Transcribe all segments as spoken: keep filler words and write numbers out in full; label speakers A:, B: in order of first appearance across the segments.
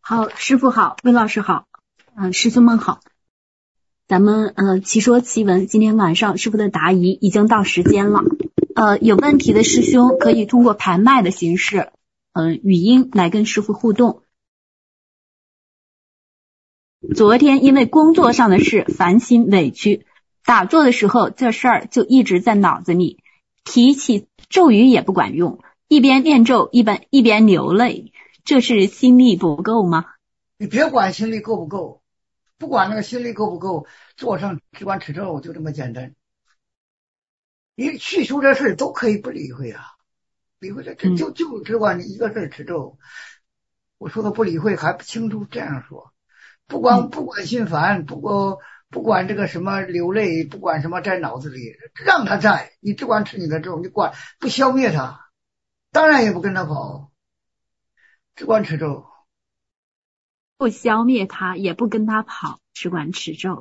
A: 好，师父好，魏老师好，嗯、呃，师兄们好。咱们呃奇说奇闻，今天晚上师父的答疑已经到时间了。呃，有问题的师兄可以通过排麦的形式，嗯、呃，语音来跟师父互动。昨天因为工作上的事烦心委屈，打坐的时候这事儿就一直在脑子里，提起咒语也不管用，一边念咒一边一边流泪，这是心力不够吗？
B: 你别管心力够不够，不管那个心力够不够，坐上只管持咒就这么简单。你去除这事都可以不理会啊，理会这这就就只管你一个事持咒。我说的不理会还不清楚，这样说，不管不管心烦，不管不管这个什么流泪，不管什么在脑子里，让他在，你只管持你的咒，你管不消灭他，当然也不跟他跑，只管持咒。
A: 不消灭他，也不跟他跑，只管持咒。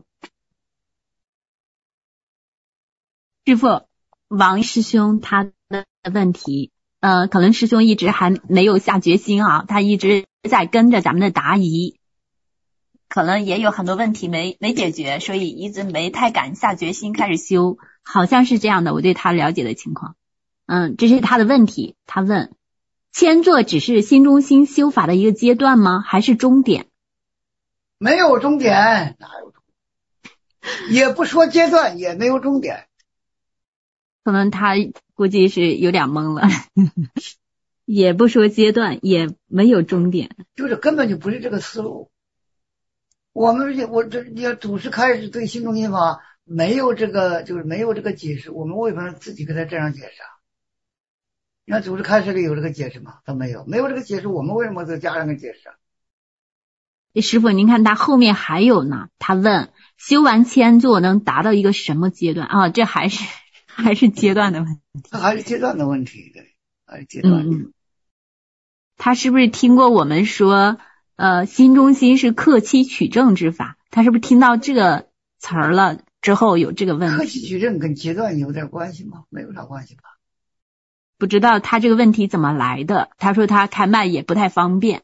A: 师父，王师兄他的问题，呃，可能师兄一直还没有下决心啊，他一直在跟着咱们的答疑，可能也有很多问题没没解决，所以一直没太敢下决心开始修，好像是这样的，我对他了解的情况。嗯，这是他的问题，他问。千座只是心中心修法的一个阶段吗？还是终点？
B: 没有终点，哪有终点？也不说阶段，也没有终点。
A: 可能他估计是有点懵了，也不说阶段，也没有终点，
B: 就是根本就不是这个思路。我们我这要祖师开始对心中心法没有这个，就是没有这个解释，我们为什么自己给他这样解释啊？你看祖师开始里有这个解释吗？他没有，没有这个解释，我们为什么再加上个解释啊？
A: 师父，您看他后面还有呢，他问修完千座能达到一个什么阶段啊？这还是还是阶段的问题，
B: 他还是阶段的问题，对，还是阶段。
A: 嗯，他是不是听过我们说，呃，心中心是克期取证之法？他是不是听到这个词儿了之后有这个问题？
B: 克期取证跟阶段有点关系吗？没有啥关系吧？
A: 不知道他这个问题怎么来的。他说他开麦也不太方便。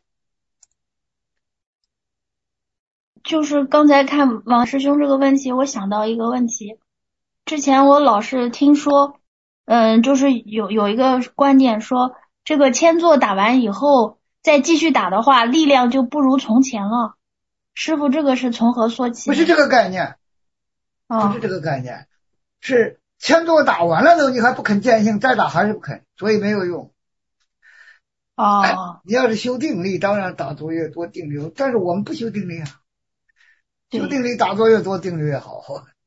C: 就是刚才看王师兄这个问题，我想到一个问题。之前我老是听说，嗯，就是有有一个观点说，这个千座打完以后，再继续打的话，力量就不如从前了。师父，这个是从何说起？
B: 不是这个概念，
C: 哦、
B: 不是这个概念，是千座打完了都你还不肯见性，再打还是不肯，所以没有用。
C: 哦、
B: 哎，你要是修定力，当然打坐越多定力，但是我们不修定力啊。修定力打坐越多，定力越好。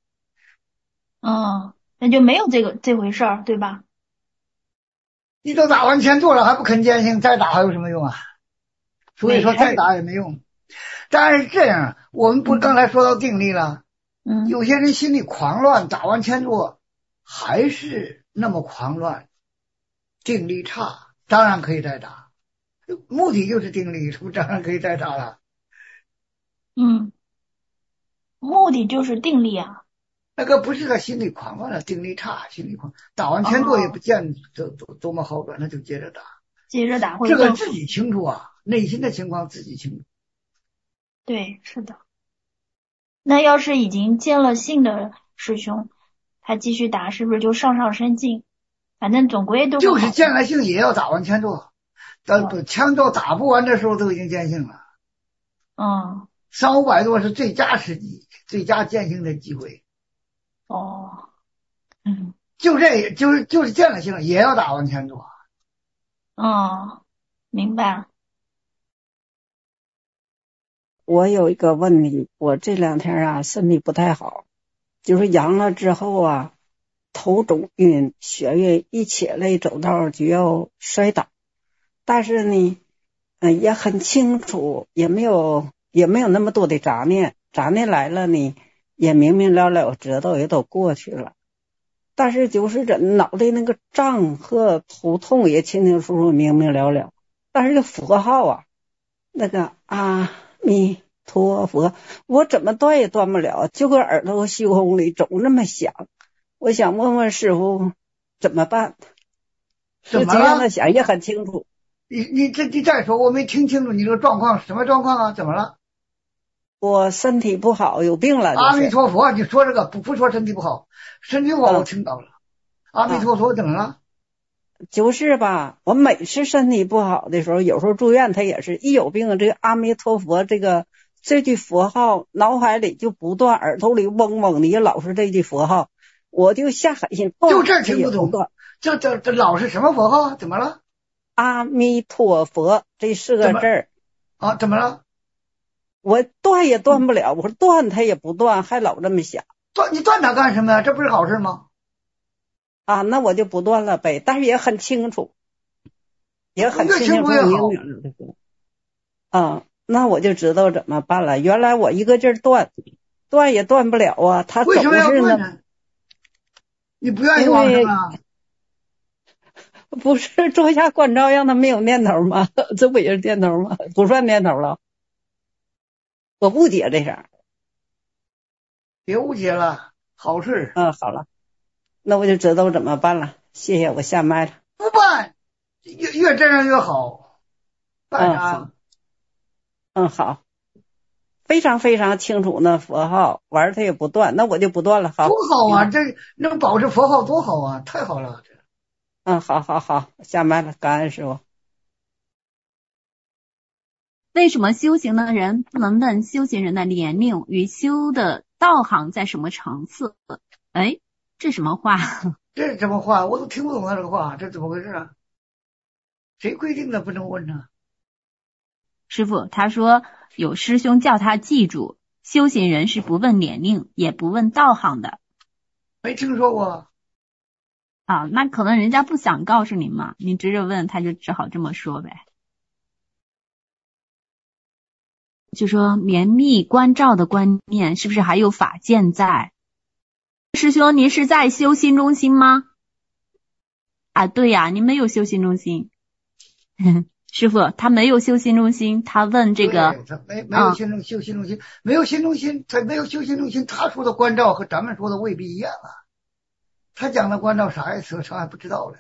C: 嗯，那就没有这个这回事儿，对吧？
B: 你都打完千座了，还不肯见性，再打还有什么用啊？所以说再打也没用。但是这样，我们不刚才说到定力了？
C: 嗯，
B: 有些人心里狂乱，打完千座还是那么狂乱，定力差，当然可以再打。目的就是定力，是不是当然可以再打了？
C: 嗯。目的就是定力啊，
B: 那个不是他心里狂乱了，定力差，心里狂，打完千座也不见多多多么好转，那就接着打，
C: 接着打会
B: 这个自己清楚啊，内心的情况自己清楚。
C: 对，是的。那要是已经见了性的师兄，他继续打，是不是就上上身进？反正总归都是
B: 就是见了性也要打完千座，等千座打不完的时候都已经见性了。
C: 嗯。
B: 三五百多是最佳时机，最佳见性的机会。
C: 哦，嗯，
B: 就这，就是就是见了性也要打完千座。
C: 哦，明白了。
D: 我有一个问题，我这两天啊身体不太好，就是阳了之后啊，头肿晕，血液一起来走道就要摔倒，但是呢，嗯，也很清楚，也没有。也没有那么多的杂念，杂念来了呢，也明明了了，知道也都过去了。但是就是这脑袋那个胀和头痛也清清楚楚、明明了了。但是这佛号啊，那个阿弥陀佛，我怎么断也断不了，就搁耳朵虚空里总那么响。我想问问师父怎么办？就这样的想也很清楚。
B: 你你这你再说，我没听清楚你这个状况，什么状况啊？怎么了？
D: 我身体不好，有病了。
B: 阿弥陀佛，你说这个不不说身体不好，身体不好我听到了。阿弥陀佛，怎么了？
D: 就是吧，我每次身体不好的时候，有时候住院，他也是一有病，这个阿弥陀佛这个这句佛号脑海里就不断，耳朵里嗡嗡的，老是这句佛号，我就下狠心，
B: 就这听不懂。这这这老是什么佛号？怎么了？
D: 阿弥陀佛这四个字儿
B: 啊？怎么了？
D: 我断也断不了，我说断他也不断，还老这么想。
B: 断你断它干什么呀？这不是好事吗？
D: 啊，那我就不断了呗，但是也很清楚，也很清楚明了的说。啊，那我就知道怎么办了。原来我一个劲儿断，断也断不了啊。他总是
B: 为什么要断呢？你不愿意往生啊？
D: 不是做下关照让他没有念头吗？这不也是念头吗？不算念头了。我误解这事，
B: 别误解了，好事。
D: 嗯，好了，那我就知道怎么办了。谢谢，我下麦了。
B: 不办，越越这样越好。办啥？
D: 嗯，嗯，好，非常非常清楚那佛号，完了他也不断，那我就不断了。好，
B: 多好啊！这能保持佛号多好啊！太好了。
D: 嗯，好好好，下麦了，感恩师傅。
A: 为什么修行的人不能问修行人的年龄与修的道行在什么层次？哎，这什么话？
B: 这是什么话？我都听不懂他这个话，这怎么回事啊？谁规定的不能问呢？
A: 师父，他说有师兄叫他记住，修行人是不问年龄，也不问道行的。
B: 没听说过。
A: 啊，那可能人家不想告诉您嘛，你直着问，他就只好这么说呗。就说绵密关照的观念是不是还有法见在？师兄，您是在修心中心吗？啊，对呀，您没有修心中心。师父，他没有修心中心，他问这个，
B: 他没没有心中、嗯、修心中心，没有心中心，他没有修心中心，他说的关照和咱们说的未必一样啊。他讲的关照啥意思？他还不知道嘞。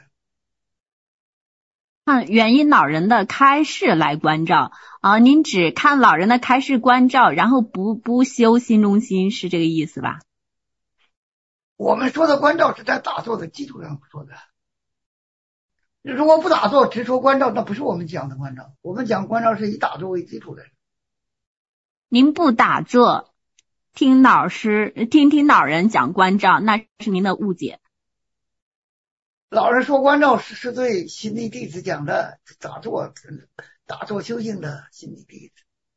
A: 看元音老人的开示来关照啊，您只看老人的开示关照，然后不不修心中心，是这个意思吧？
B: 我们说的关照是在打坐的基础上说的。如果不打坐只说关照，那不是我们讲的关照。我们讲关照是以打坐为基础的。
A: 您不打坐，听老师听听老人讲关照，那是您的误解。
B: 老人说关照是是对心力弟子讲的，打坐打坐修行的心力弟子。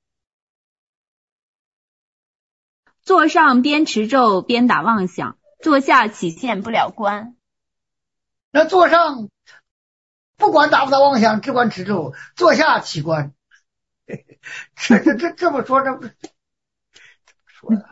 A: 坐上边持咒边打妄想，坐下起现不了观。
B: 那坐上不管打不打妄想，只管持咒，坐下起观。这这这这么说，这不说呀？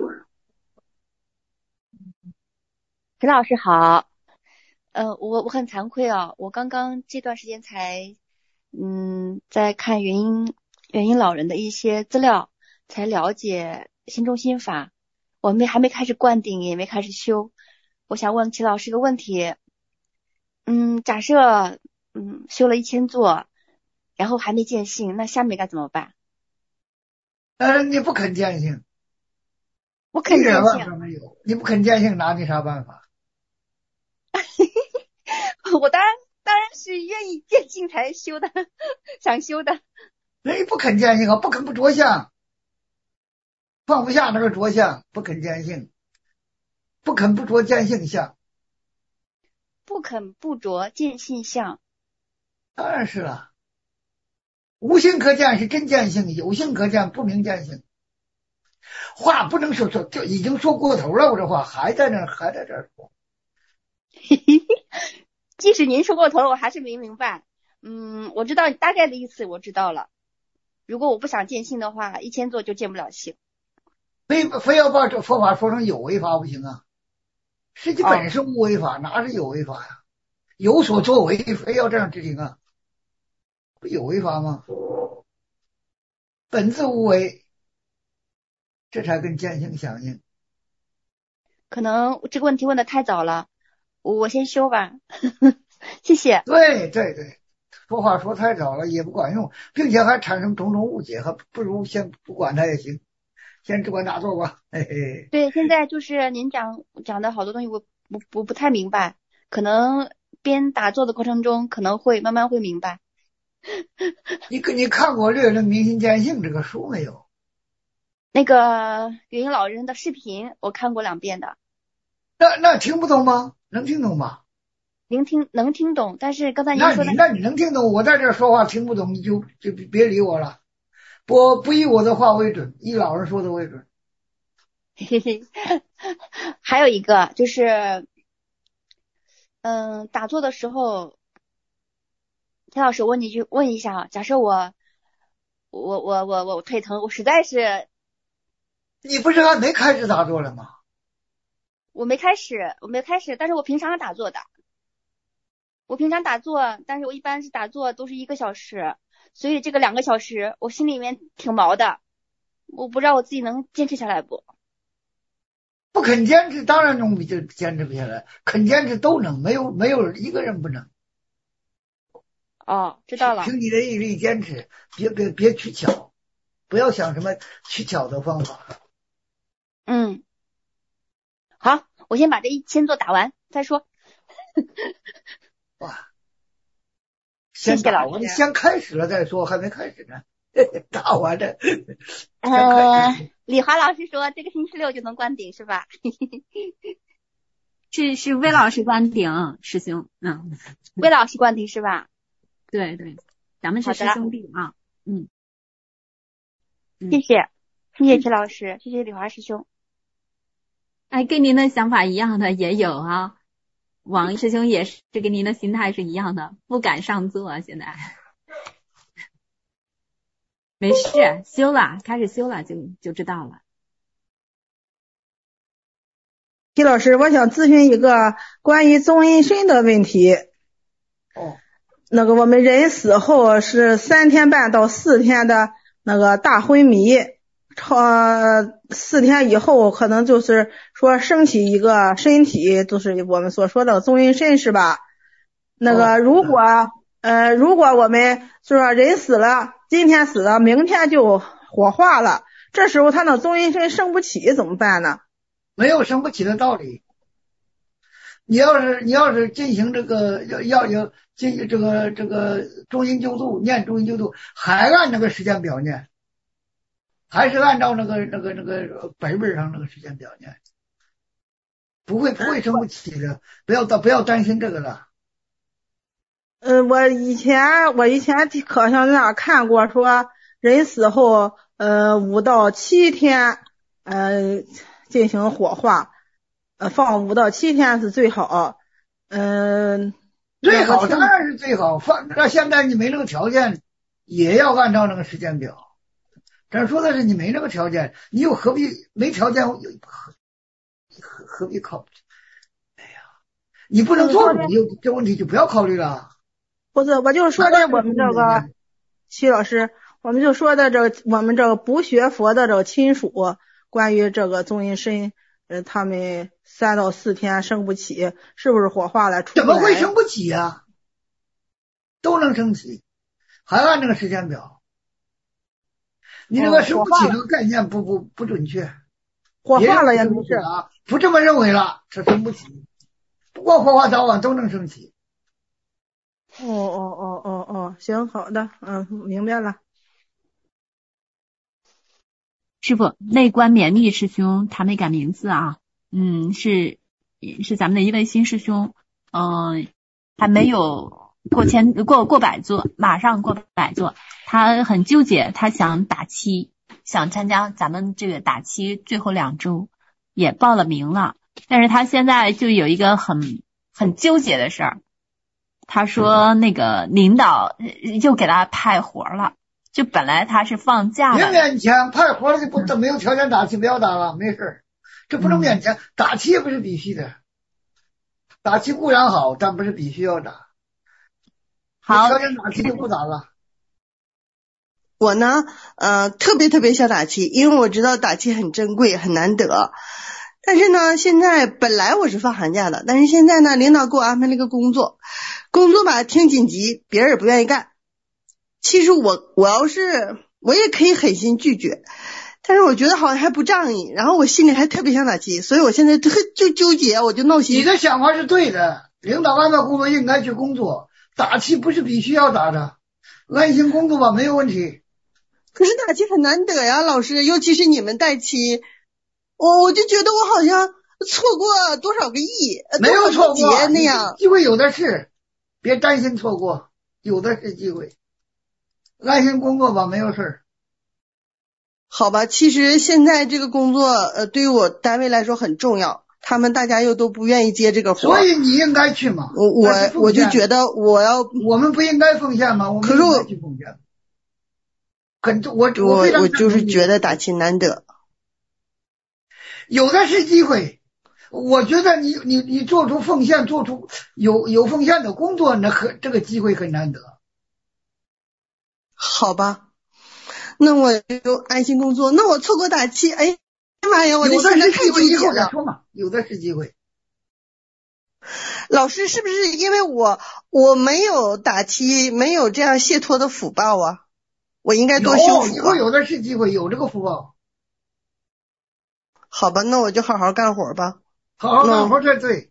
E: 陈老师好。呃，我我很惭愧啊，我刚刚这段时间才，嗯，在看元音元音老人的一些资料，才了解心中心法，我没还没开始灌顶，也没开始修。我想问齐老师一个问题，嗯，假设嗯修了一千座，然后还没见性，那下面该怎么办？
B: 呃，你不肯见性，
E: 我肯见性，
B: 没有，你不肯见性，拿你啥办法？
E: 我当然当然是愿意见性才修的，想修的。
B: 那你不肯见性啊，不肯不着相，放不下那个着相，不肯见性，不肯不着见性相，
E: 不肯不着见性相。
B: 当然是了，无性可见是真见性，有性可见不明见性。话不能说说，就已经说过头了，我这话还在那还在这儿说。
E: 即使您说过头了，我还是没明白。嗯，我知道大概的意思，我知道了。如果我不想见性的话，一千座就见不了性。
B: 非非要把这佛法说成有为法不行啊！实际本是无为法，哦、哪是有为法呀？有所作为，非要这样执行啊？不有为法吗？本自无为，这才跟见性相应。
E: 可能这个问题问的太早了。我先修吧，谢谢。
B: 对对对， 说话说太早了也不管用，并且还产生种种误解，还不如先不管它也行，先只管打坐吧。嘿嘿。
E: 对，现在就是您讲讲的好多东西我不不不太明白，可能边打坐的过程中可能会慢慢会明白。
B: 你你看过《略论明心见性》这个书没有？
E: 那个元婴老人的视频我看过两遍的。
B: 那那听不懂吗？能听懂吗？
E: 能听能听懂，但是刚才您说的，
B: 那你那你能听懂？我在这说话听不懂，你就就别理我了。不不以我的话为准，以老人说的为准。
E: 嘿嘿，还有一个就是，嗯，打坐的时候，田老师问你一句，问一下啊，假设我我我我我腿疼，我实在是，
B: 你不是还没开始打坐了吗？
E: 我没开始，我没开始，但是我平常打坐的，我平常打坐，但是我一般是打坐都是一个小时，所以这个两个小时我心里面挺毛的，我不知道我自己能坚持下来不？
B: 不肯坚持，当然能就坚持不下来，肯坚持都能，没有没有一个人不能。
E: 哦，知道了。
B: 凭你的毅力坚持，别别别取巧，不要想什么取巧的方法。
E: 嗯，好，我先把这一千座打完再说。
B: 哇，先打完，先开始了再说，还没开始呢，打完了。
E: 呃，李华老师说这个星期六就能关顶是吧？
A: 是是魏老师关顶，师兄，嗯，
E: 魏老师关顶是吧？
A: 对对，咱们是师兄弟啊，嗯，
E: 谢谢，谢谢齐老师，谢谢李华师兄。
A: 哎，跟您的想法一样的也有啊，王师兄也是跟您的心态是一样的，不敢上座，现在没事，修了，开始修了就就知道了。
F: 齐老师，我想咨询一个关于宗阴身的问题。
B: 哦。
F: 那个我们人死后是三天半到四天的那个大昏迷，超四天以后可能就是说升起一个身体，就是我们所说的宗阴身是吧？那个如果、哦、呃如果我们就说人死了，今天死了，明天就火化了，这时候他那宗阴身升不起怎么办呢？
B: 没有升不起的道理。你要是你要是进行这个要要有进行这个这个中阴救度，念中阴救度，还按那个时间表念，还是按照那个那个那个本本上那个时间表念，不会不会升不起的，不要不要担心这个了。
F: 嗯、呃，我以前我以前课上那看过，说人死后呃五到七天呃进行火化。呃，放五到七天是最好，嗯、呃，
B: 最好当然是最好。放那现在你没那个条件，也要按照那个时间表。咱说的是你没那个条件，你又何必没条件？何何何必考虑？哎呀，你不能做主，你就这问题就不要考虑了。
F: 不是，我就说的我们这个齐老师，我们就说的这个我们这个不学佛的这个亲属，关于这个宗阴身。呃，他们三到四天升不起，是不是火化了？
B: 怎么会升不起呀、啊？都能升起，还按这个时间表。你这个升不起这个概念不不不准确。
F: 火化了也没事
B: 啊，不这么认为了，这升不起。不管火化早晚都能升起。
F: 哦哦哦哦哦，行，好的，嗯，明白了。
A: 师傅，内观绵密师兄他没改名字啊，嗯，是是咱们的一位新师兄，嗯、呃，还没有过千过过百座，马上过百座，他很纠结，他想打七，想参加咱们这个打七最后两周，也报了名了，但是他现在就有一个很很纠结的事儿，他说那个领导又给他派活了。就本来他是放假的，
B: 别勉强，派活了就不没有条件打气，不要打了，没事，这不能勉强，打气也不是必须的，打气固然好，但不是必须要打。
A: 好，
B: 条件打气就不打了。
G: 我呢，呃，特别特别想打气，因为我知道打气很珍贵，很难得。 但是呢，现在本来我是放寒假的，但是现在呢，领导给我安排了一个工作，工作吧挺紧急，别人也不愿意干。其实我我要是我也可以狠心拒绝，但是我觉得好像还不仗义，然后我心里还特别想打气，所以我现在特就纠结，我就闹心。
B: 你的想法是对的，领导安排工作应该去工作，打气不是必须要打的，安心工作吧没有问题。
G: 可是打气很难得呀，老师，尤其是你们带期，我我就觉得我好像错过多少个亿，
B: 没有错过
G: 那样，
B: 机会有的是，别担心错过，有的是机会，安心工作吧，没有事儿。
G: 好吧，其实现在这个工作呃对于我单位来说很重要，他们大家又都不愿意接这个活，
B: 所以你应该去嘛。
G: 我我我就觉得我要，
B: 我们不应该奉献吗？我们应该去奉献。很我
G: 我我我就是觉得打气难得，
B: 有的是机会。我觉得你你你做出奉献，做出有有奉献的工作，那很这个机会很难得。
G: 好吧，那我就安心工作。那我错过打气，哎妈呀，我的现在太纠结了。
B: 说嘛，有的是机会。
G: 老师，是不是因为我我没有打气，没有这样谢托的福报啊？我应该多修福、啊。
B: 以后有的是机会，有这个福报。
G: 好吧，那我就好好干活吧。
B: 好好干活才对。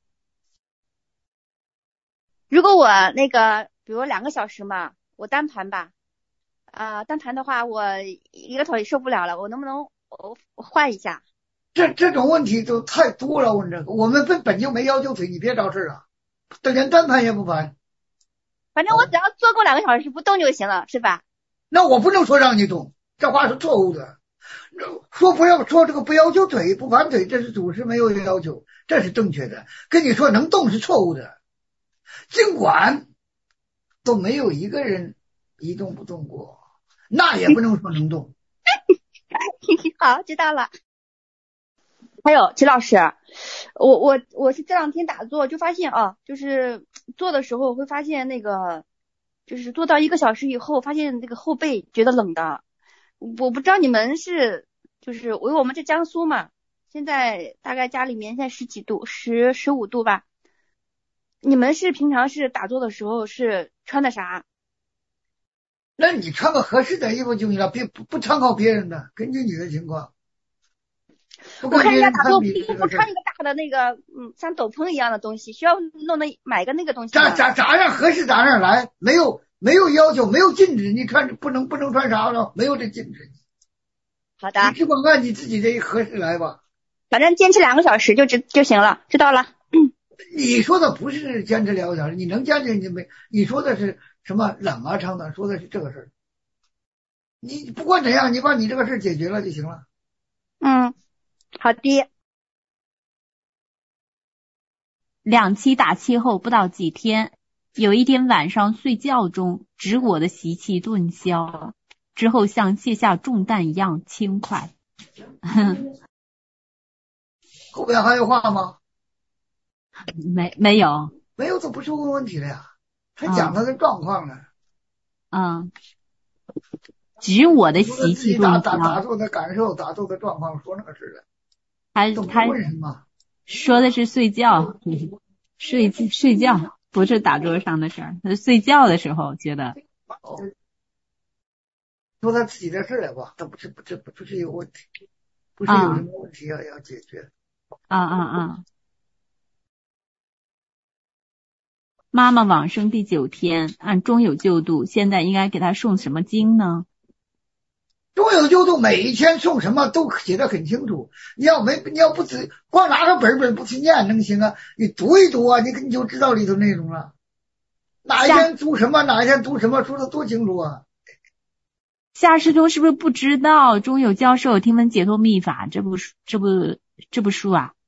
E: 如果我那个，比如两个小时嘛，我单团吧，啊、呃，单团的话，我一个腿受不了了，我能不能我换一下？
B: 这这种问题都太多了，问这个，我们本本就没要求腿，你别找事了，连单盘也不盘。
E: 反正我只要坐够两个小时不动就行了，是吧？
B: 那我不能说让你动，这话是错误的。说不要说这个不要求腿不盘腿，这是祖师没有要求，这是正确的。跟你说能动是错误的，尽管都没有一个人一动不动过，那也不能说能动。
E: 好，知道了。还有齐老师，我我我是这两天打坐就发现啊，就是做的时候会发现那个，就是做到一个小时以后，发现那个后背觉得冷的。我不知道你们是，就是因为我们这江苏嘛，现在大概家里面现在十几度，十十五度吧。你们是平常是打坐的时候是穿的啥？
B: 那你穿个合适的衣服就行了，别不不参考别人的，根据你的情况。
E: 我看人家打坐不不穿一个大的那个嗯像斗篷一样的东西，需要弄的买个那个东西。
B: 咋咋咋样合适咋样来，没有没有要求，没有禁止你穿，不能不能穿啥了，没有这禁止。
E: 好的，
B: 你只管按你自己这合适来吧。
E: 反正坚持两个小时就知就行了，知道了。
B: 你说的不是坚持两个小时，你能坚持你没？你说的是什么冷啊长的？说的是这个事儿。你不管怎样，你把你这个事儿解决了就行了。
E: 嗯。好的。
A: 两期打气后不到几天，有一天晚上睡觉中，止我的习气顿消，之后像卸下重担一样轻快。
B: 后边还有话吗？
A: 没没有，
B: 没有，这不是问问题了呀，他讲他的状况了。
A: 嗯，止我的习气顿消。
B: 打打坐的感受，打坐的状况，说那个事了。
A: 他他说的是睡觉，睡睡觉不是打桌上的事儿，他睡觉的时候觉得。
B: 哦，说他自己的事来吧，他不是不是不是有问题，不是有什么问题要、啊、要解决。
A: 啊啊啊！妈妈往生第九天，按中有救度，现在应该给他诵什么经呢？
B: 中有救度每一天送什么都写得很清楚，你要没你要不只光拿个本本不去念能行啊？你读一读啊，你你就知道里头内容了。哪一天读什么，哪一天读什么，说的多清楚啊！
A: 夏师兄是不是不知道中有教授听闻解脱秘法这部这部这部书啊？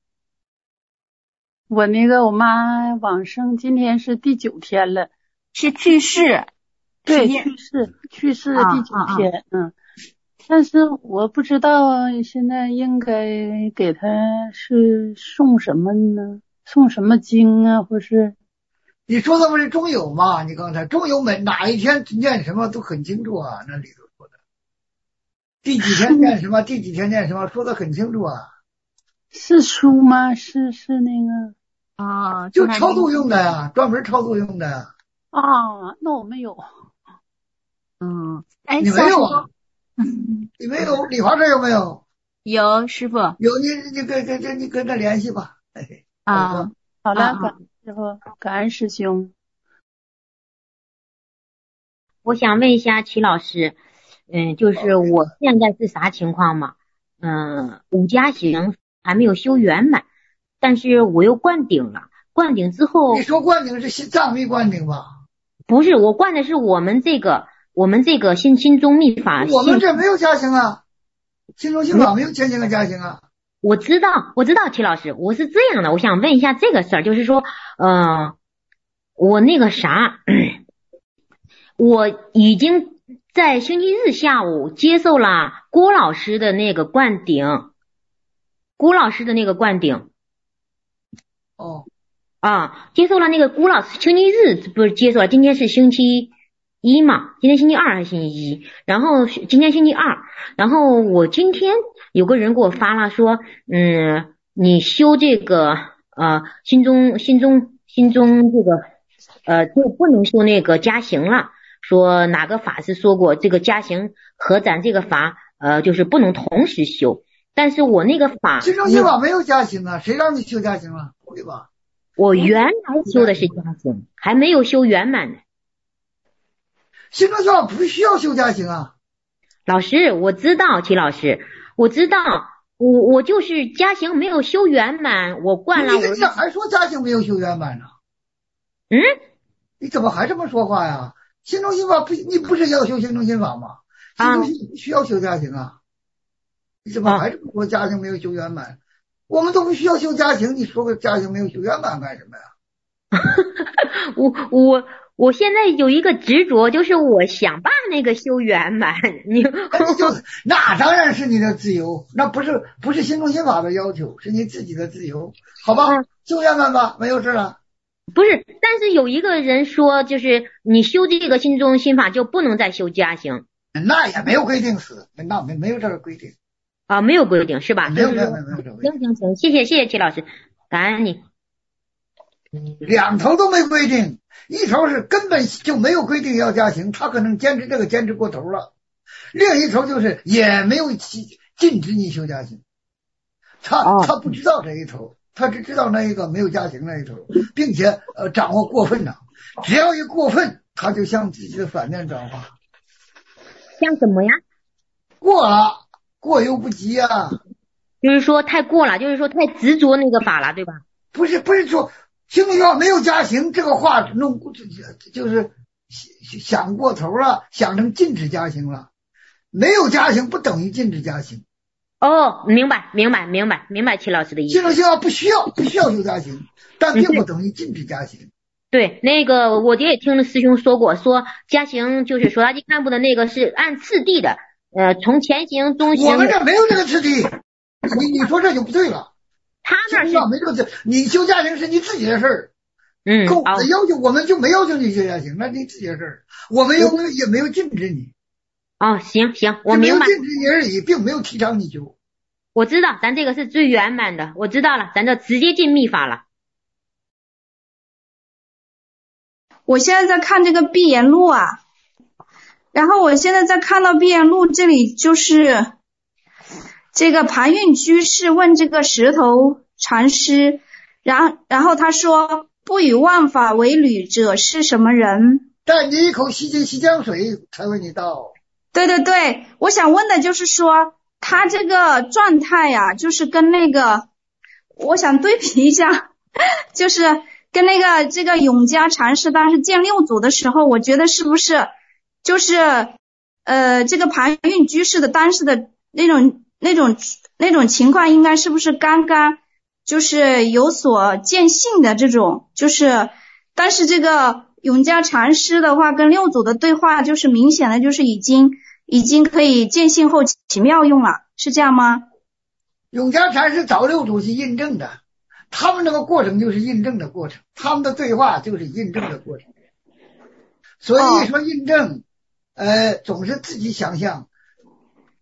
H: 我那个我妈往生今天是第九天了，
A: 是去世。
H: 对，去世去世的第九天，啊啊、嗯，但是我不知道现在应该给他是诵什么呢？诵什么经啊？或是
B: 你说的不是中有吗？你刚才中有每哪一天念什么都很清楚啊，那里头说的，第几天念什么，第几天念什么，说的很清楚啊。
H: 是书吗？是是那个
A: 哦，
B: 就超度用的呀，专门超度用的呀。
H: 啊，那我没有。
A: 嗯，哎，
B: 你没有啊？你没有？李华这有没有？
A: 有，师傅
B: 有，你你跟跟跟你跟他联系吧。
A: 啊，
H: 好了，
A: 啊
H: 感恩师傅，感恩师兄。
I: 我想问一下齐老师，嗯，就是我现在是啥情况嘛？嗯，五加行还没有修圆满，但是我又灌顶了。灌顶之后，
B: 你说灌顶是心藏密灌顶吧？
I: 不是，我灌的是我们这个我们这个心心中密法。
B: 我们这没有加行啊，心中心法没有前行的加行啊。
I: 我知道，我知道，齐老师，我是这样的，我想问一下这个事儿，就是说，嗯、呃，我那个啥，我已经在星期日下午接受了郭老师的那个灌顶，郭老师的那个灌顶。
B: 哦。
I: 啊，接受了那个郭老师，星期日不是接受了，今天是星期一嘛，今天星期二还是星期一？然后今天星期二，然后我今天有个人给我发了说，嗯，你修这个呃心中心中心中这个呃就不能修那个加行了，说哪个法师说过这个加行和咱这个法呃就是不能同时修，但是我那个法
B: 心中心法没有加行啊，谁让你修加行了，对吧？
I: 我原来修的是加行，还没有修圆满呢。
B: 心中心法不需要修加行啊。
I: 老师，我知道，齐老师，我知道，我我就是加行没有修圆满，我灌了。
B: 你这还说加行没有修圆满呢？
I: 嗯？
B: 你怎么还这么说话呀？心中心法不，你不是要修心中心法吗？心中心需要修加行啊。你怎么还这么说加行没有修圆满？我们都不需要修加行，你说个加行没有修圆满干什么呀？
I: 我我我现在有一个执着，就是我想把那个修圆满。你
B: 就那当然是你的自由，那不是不是心中心法的要求，是你自己的自由，好吧？嗯、修圆满吧，没有事了。
I: 不是，但是有一个人说，就是你修这个心中心法就不能再修加行。
B: 那也没有规定死，那没没有这个规定。
I: 啊，没有规定是吧？
B: 没有没有没有没有这个规定。
I: 行行行，谢谢谢谢齐老师，感恩你。
B: 两头都没规定，一头是根本就没有规定要加行，他可能坚持这个坚持过头了；另一头就是也没有禁止你修加行，他他不知道这一头，他只知道那一个没有加行那一头，并且呃掌握过分了，只要一过分，他就向自己的反面转化。
I: 像什么呀？
B: 过了。过犹不及啊，
I: 就是说太过了，就是说太执着那个法了，对吧？
B: 不是不是说心中要没有加行这个话弄就是想过头了，想成禁止加行了。没有加行不等于禁止加行。
I: 哦，明白明白明白明白齐老师的意思。
B: 心中心法不需要不需要修加行，但并不等于禁止加行。
I: 对，那个我爹也听了师兄说过，说加行就是说他一看部的那个是按次第的。呃，从前行、中行，
B: 我们这没有这个次第，你你说这就不对了。
I: 他那是
B: 没这个次，你修加行是你自己的事儿。
I: 嗯，
B: 跟我的要求，我们就没要求你修加行，那你自己的事儿。我们又没有也没有禁止你。
I: 哦，行行，我明白。
B: 禁止你而已，并没有提倡你修。
I: 我知道，咱这个是最圆满的，我知道了，咱这直接进密法了。
C: 我现在在看这个《碧岩录》啊。然后我现在在看到《碧岩录》这里，就是这个盘运居士问这个石头禅师，然然后他说不与万法为侣者是什么人？
B: 但你一口吸进西江水才为你倒。
C: 对对对，我想问的就是说他这个状态呀、啊，就是跟那个我想对比一下，就是跟那个这个永嘉禅师当时见六祖的时候，我觉得是不是就是呃，这个盘运居士的当时的那种那种那种情况，应该是不是刚刚就是有所见性的这种，就是但是这个永嘉禅师的话跟六祖的对话，就是明显的就是已经已经可以见性后起妙用了，是这样吗？
B: 永嘉禅师找六祖去印证的，他们那个过程就是印证的过程，他们的对话就是印证的过程。所以一说印证。呃，总是自己想象，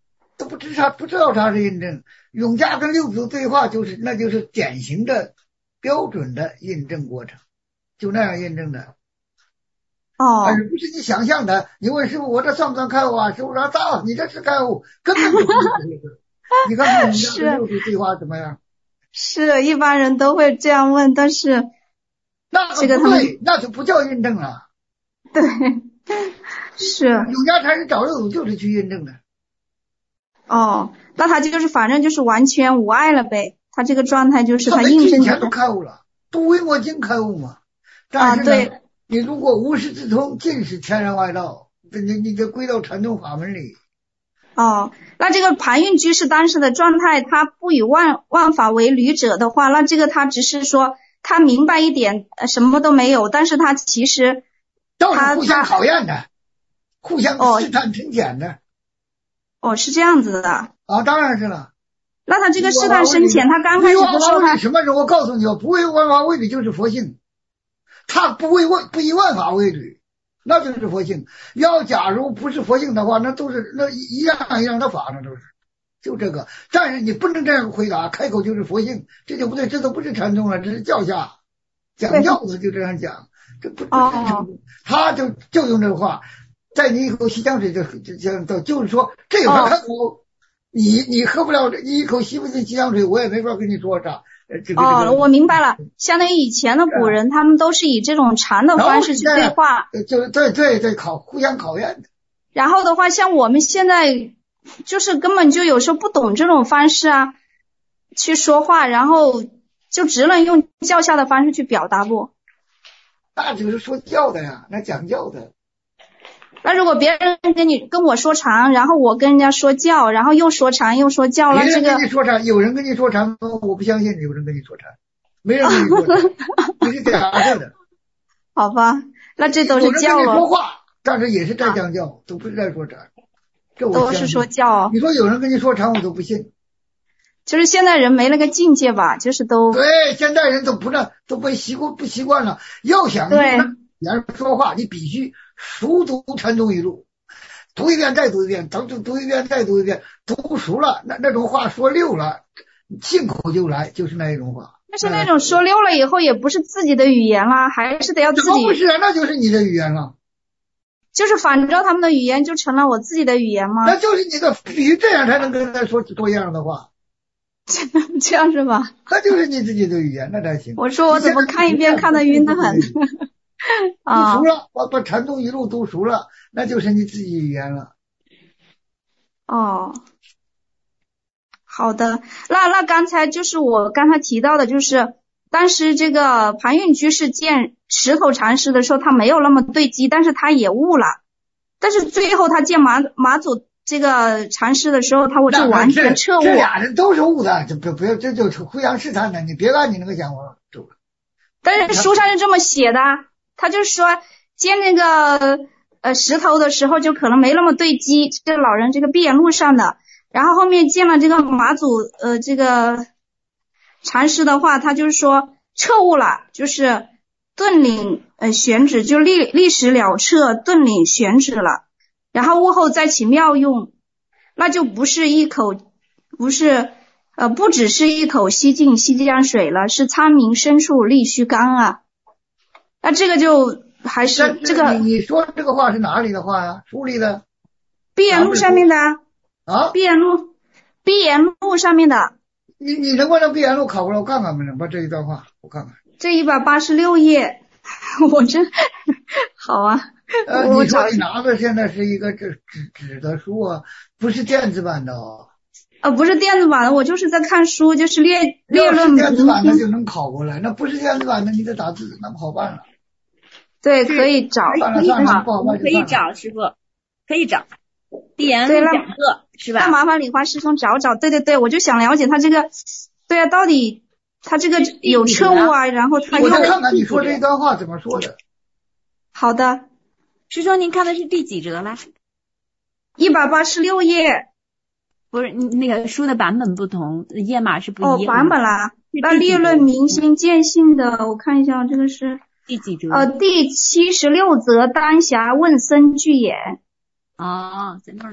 B: 都不知啥不知道啥是印证。永嘉跟六祖对话就是那就是典型的标准的印证过程，就那样印证的。
F: 哦，
B: 而不是你想象的。你问师傅我这算不算开悟啊？师傅说大，你这是开悟，根本不是这个。你看看永嘉跟六祖对话怎么样？
F: 是一般人都会这样问，但是
B: 那
F: 这个他们
B: 那就不叫印证了。
F: 对，是
B: 永嘉禅师找六祖就是去印证的。
F: 哦，那他就是反正就是完全无碍了呗，他这个状态就是他印证。
B: 以前都开悟了，读维摩经开悟嘛。但是呢、
F: 啊、对，
B: 你如果无师自通，尽是天然外道，你你就归到禅宗法门里。
F: 哦，那这个盘运居士当时的状态，他不以万万法为履者的话，那这个他只是说他明白一点，呃，什么都没有，但是他其实
B: 都是互相考验的，互相试探沉潜的。
F: 哦，是这样子的
B: 啊，当然是了。
F: 那他这个试探深浅，他刚开始的时候他
B: 什么时候？我告诉你，不为万法为履就是佛性，他不为万不以万法为履，那就是佛性。要假如不是佛性的话，那都是那一样一样的法，那都是就这个。但是你不能这样回答，开口就是佛性，这就不对，这都不是禅宗了，这是教下讲教的就这样讲，这不不是禅宗，他就就用这个话。在你一口西江水就就就就是说这有啥看头、哦？你你喝不了，你一口吸不进西江水，我也没法跟你说啥。这个、
F: 哦，我明白了，相当于以前的古人，他们都是以这种禅的方式去对话，
B: 就对对对考互相考验的。
F: 然后的话，像我们现在就是根本就有时候不懂这种方式啊，去说话，然后就只能用教下的方式去表达不？
B: 那就是说教的呀，那讲教的。
F: 那如果别人跟你跟我说禅，然后我跟人家说教，然后又说禅又说教了，这个
B: 别人跟你说禅，有人跟你说禅，我不相信有人跟你说禅，没人跟你说禅，你是假设的。
F: 好吧，那这都是教了。
B: 有人跟你说话，但是也是在讲教，都不是在说禅。这我
F: 都是说教。
B: 你说有人跟你说禅，我都不信。
F: 就是现在人没那个境界吧，就是都
B: 对，现在人都不让，都不习惯不习惯了。要想
F: 对
B: 别人说话，你必须熟读禅宗语录，读一遍再读一遍，读读读一遍再读一遍，读熟了，那那种话说溜了，信口就来，就是那一种话。
F: 但是那种说溜了以后，也不是自己的语言啦，还是得要自己。
B: 怎么不是啊？那就是你的语言了。
F: 就是反照他们的语言，就成了我自己的语言吗？
B: 那就是你的，必须这样才能跟他说多样的话。
F: 这样是吧？
B: 那就是你自己的语言，那才行。
F: 我说我怎么看一遍看得晕得很。
B: 啊，读熟了，把把禅宗一路读熟了，那就是你自己语言了。
F: 哦，好的，那那刚才就是我刚才提到的，就是当时这个盘运居士见石头禅师的时候，他没有那么对机，但是他也悟了。但是最后他见马马祖这个禅师的时候，他我就完全彻悟。
B: 这俩人都是悟的，就不不要这就是互相试探的，你别按你那个想法走。
F: 但是书上是这么写的。他就说见那个呃石头的时候就可能没那么对机，这个老人这个闭眼路上的，然后后面见了这个马祖呃这个禅师的话，他就是说彻悟了，就是顿领呃选址，就历历史了彻，顿领选址了，然后悟后再起妙用，那就不是一口不是呃不只是一口吸尽西江水了，是苍冥深处立虚缸啊。那这个就还是这个，
B: 你说这个话是哪里的话呀？书里的，
F: 闭眼录上面的
B: 啊，
F: 闭眼录，闭眼录上面的。
B: 你你能不能闭眼录考过来？我看看，没能把这一段话我看看。
F: 这一百八十六页，我真好啊。
B: 呃，你说你拿的现在是一个纸纸纸的书啊，不是电子版的哦。
F: 呃，不是电子版的，我就是在看书，就是列列论明天。
B: 电子版的就能考过来，那不是电子版的，你得打字，那不好办了。
F: 对，可以找，
A: 可以找，可以找师傅，可以找。闭眼录讲课是吧？
F: 那麻烦李华师兄找找，对对对，我就想了解他这个，对啊，到底他这个有彻悟啊，然后他又。
B: 我再看看你说这段话怎么说的。
F: 好的，
A: 师兄，您看的是第几折了？
F: 一百八十六页。
A: 不是，那个书的版本不同，页码是不一样的。
F: 哦，版本啦。那列论明心见性的，我看一下，这个是。
A: 第几折？
F: 呃，第七十六则丹霞问僧具眼。
A: 哦，在那里。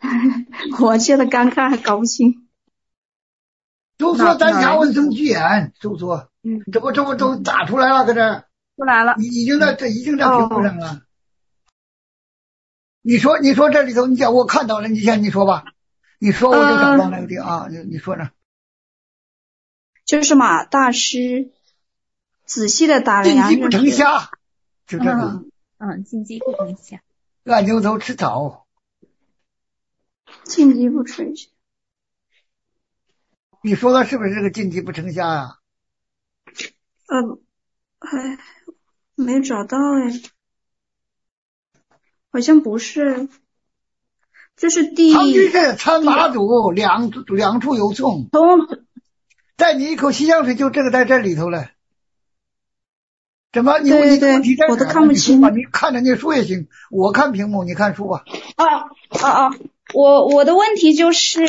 C: 我觉得刚看还高兴。
B: 就说咱家问生居眼，就说，嗯，这不这不都打出来了，搁这
A: 出来了，
B: 已已经在这已经在屏幕上了。哦、你说你说这里头，你讲我看到了，你先你说吧，你说我就找到那个地方、呃、啊，你你说呢？
C: 就是马大师仔细的打量，
B: 禁忌不成瞎，就这个，
A: 嗯嗯，禁忌不成瞎，
B: 按牛头吃草，
C: 禁忌不成瞎。
B: 你说的是不是这个禁忌不成瞎呀、
C: 啊？呃，哎，没找到哎，好像不是，就是第。
B: 唐居士参马祖两两处有冲，带你一口西江水，就这个在这里头了。怎么你
C: 对对
B: 你
C: 我都看不清
B: 你看着那书也行，我看屏幕，你看书吧。
C: 啊啊啊！我我的问题就是，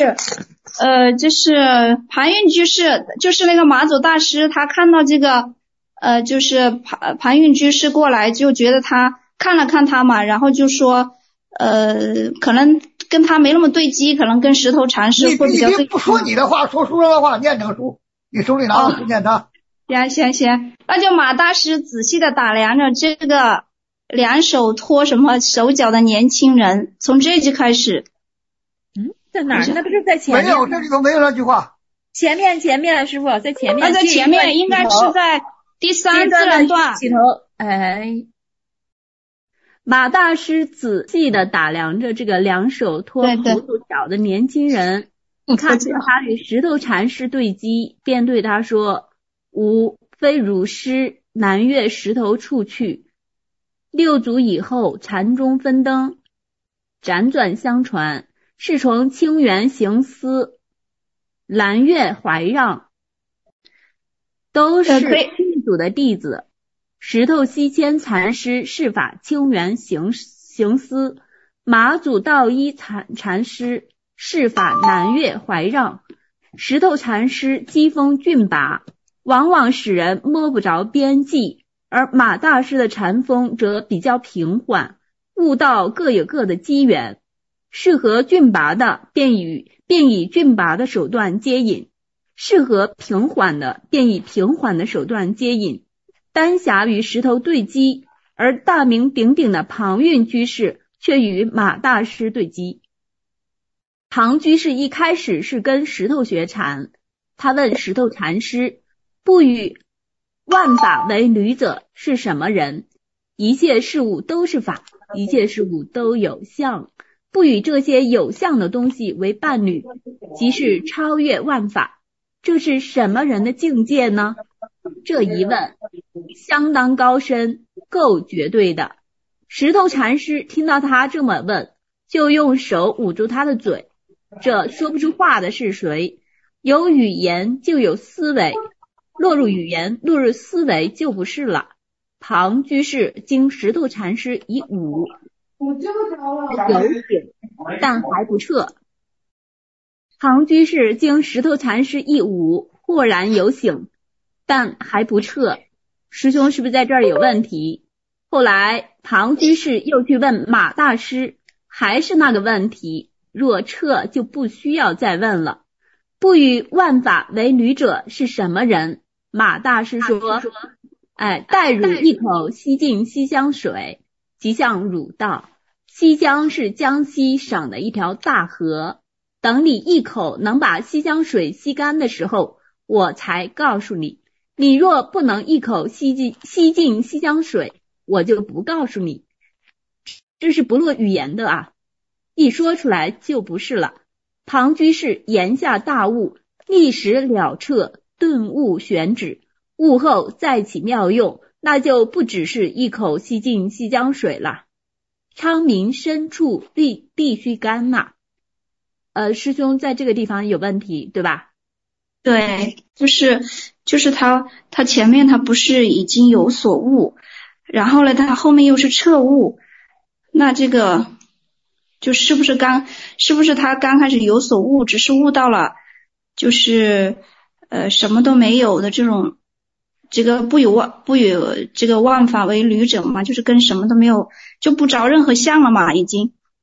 C: 呃，就是盘运居士，就是那个马祖大师，他看到这个，呃，就是盘盘运居士过来，就觉得他看了看他嘛，然后就说，呃，可能跟他没那么对机，可能跟石头禅师会比较对。
B: 你不说你的话，说书上的话，念整书，你手里拿着书念它。
C: 行行行，那就马大师仔细的打量着这个两手托什么手脚的年轻人，从这句开始。
A: 嗯，在哪儿？那不是在前面？
B: 没有，这里头没有那句话。
A: 前面前面，师傅在前面。
C: 啊，在前面应该是在第三自然段
A: 起头。哎，马大师仔细的打量着这个两手托糊涂脚的年轻人，看见他与石头禅师对击，便对他说。吾非汝师，南越石头处去。六祖以后，禅宗分灯，辗转相传，是从清源行思、南岳怀让，都是六祖的弟子。石头西迁禅师释法清源行行思，马祖道一禅禅师释法南岳怀让。石头禅师机锋峻拔，往往使人摸不着边际，而马大师的禅风则比较平缓，悟道各有各的机缘，适合峻拔的便以便以峻拔的手段接引，适合平缓的便以平缓的手段接引，丹霞与石头对击，而大名鼎鼎的庞蕴居士却与马大师对击。庞居士一开始是跟石头学禅，他问石头禅师，不与万法为侣者是什么人？一切事物都是法，一切事物都有相，不与这些有相的东西为伴侣，即是超越万法。这是什么人的境界呢？这一问相当高深，够绝对的。石头禅师听到他这么问，就用手捂住他的嘴。这说不出话的是谁？有语言就有思维，落入语言，落入思维就不是了。庞居士经石头禅师以悟，有醒，但还不彻。庞居士经石头禅师一悟，豁然有醒，但还不彻。师兄是不是在这儿有问题？后来庞居士又去问马大师，还是那个问题，若彻就不需要再问了。不与万法为侣者是什么人？马大师说，哎，待汝一口西尽西江水，即向汝道。西江是江西省的一条大河，等你一口能把西江水吸干的时候，我才告诉你。你若不能一口吸尽吸尽西江水，我就不告诉你。这是不落语言的啊，一说出来就不是了。庞居士言下大悟，立时了彻，顿悟玄旨，悟后再起妙用，那就不只是一口吸尽西江水了。昌明深处必必须干呐、啊。呃，师兄在这个地方有问题，对吧？
C: 对，就是就是他他前面他不是已经有所悟，然后呢他后面又是彻悟，那这个就是不是刚是不是他刚开始有所悟，只是悟到了就是呃什么都没有的这种这个不有万不有这个万法为侣者嘛，就是跟什么都没有，就不着任何相了嘛，已经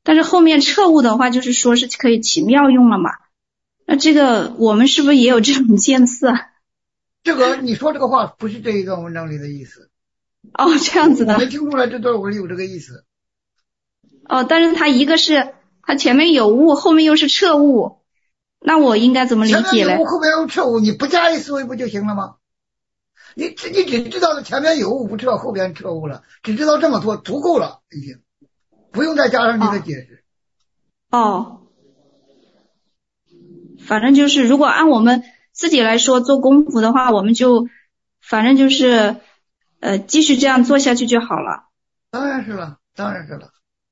J: 但是后面彻悟的话，就是说是可以起妙用了嘛？那这个我们是不是也有这种见次啊？
B: 这个你说这个话不是这一段文章里的意思。
J: 哦，这样子的。
B: 我没听出来这段文有这个意思。
J: 哦，但是他一个是他前面有悟，后面又是彻悟，那我应该怎么理解呢？
B: 前面有悟，后面有彻悟，你不加以思维不就行了吗？你你只知道前面有悟不彻，后边彻悟了，只知道这么多足够了，已经不用再加上你的解释。
J: 哦。哦，反正就是如果按我们自己来说做功夫的话，我们就反正就是呃继续这样做下去就好了。
B: 当然是了，当然是了。